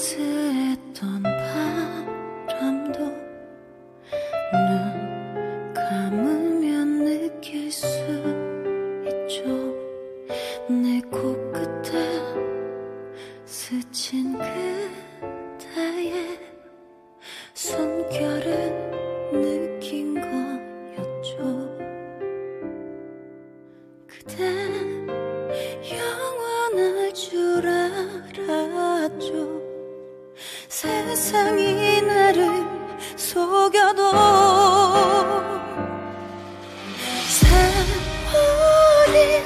따스했던 바람도 눈 감으면 느낄 수 있죠. 내 코끝에 스친 그대의 숨결을 느낀 거였죠. 그대 영원할 줄 알았죠. 세상이 나를 속여도 세월이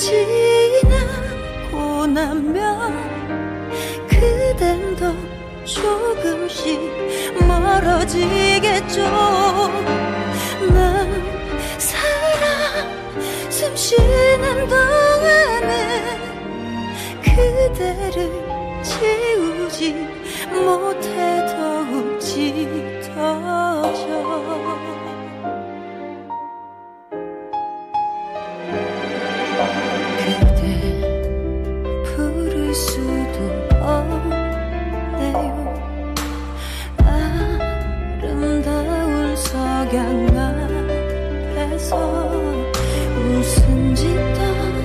지나고 나면 그댄 더 조금씩 멀어지겠죠. 난 살아 숨 쉬는 동안에 그대를 지우지 못해 더욱 짙어져. 그대 부를 수도 없네요. 아름다운 석양 아래서 웃음 짓던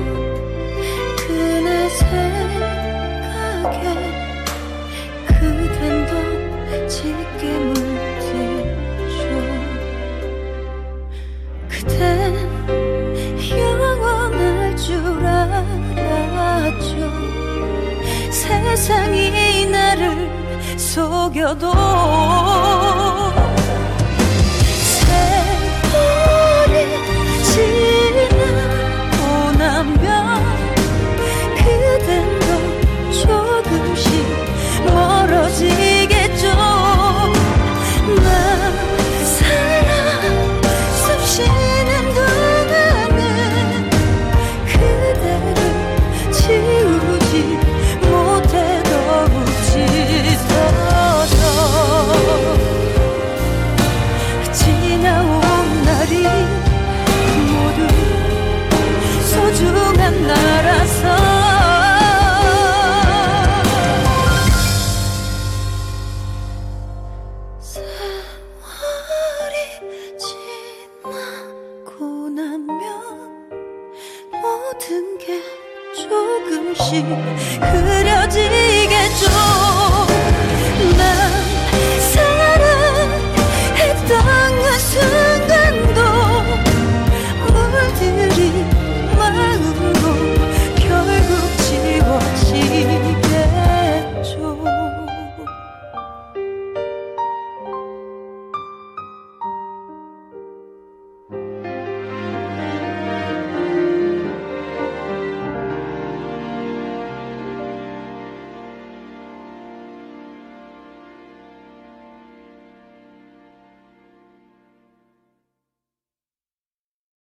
그날 생각에 그댄 더 짙게 물들죠. 그댄 영원할 줄 알았죠. 세상이 나를 속여도 세월이 지나고 나면 그댄 더 조금씩 멀어지겠죠. 난 살아 숨 쉬는 동안에 그대를 지우지 못해 더욱 짙어져. 지나온 날이 모두 소중한 나라서 세월이 지나고 나면 모든 게 조금씩 흐려지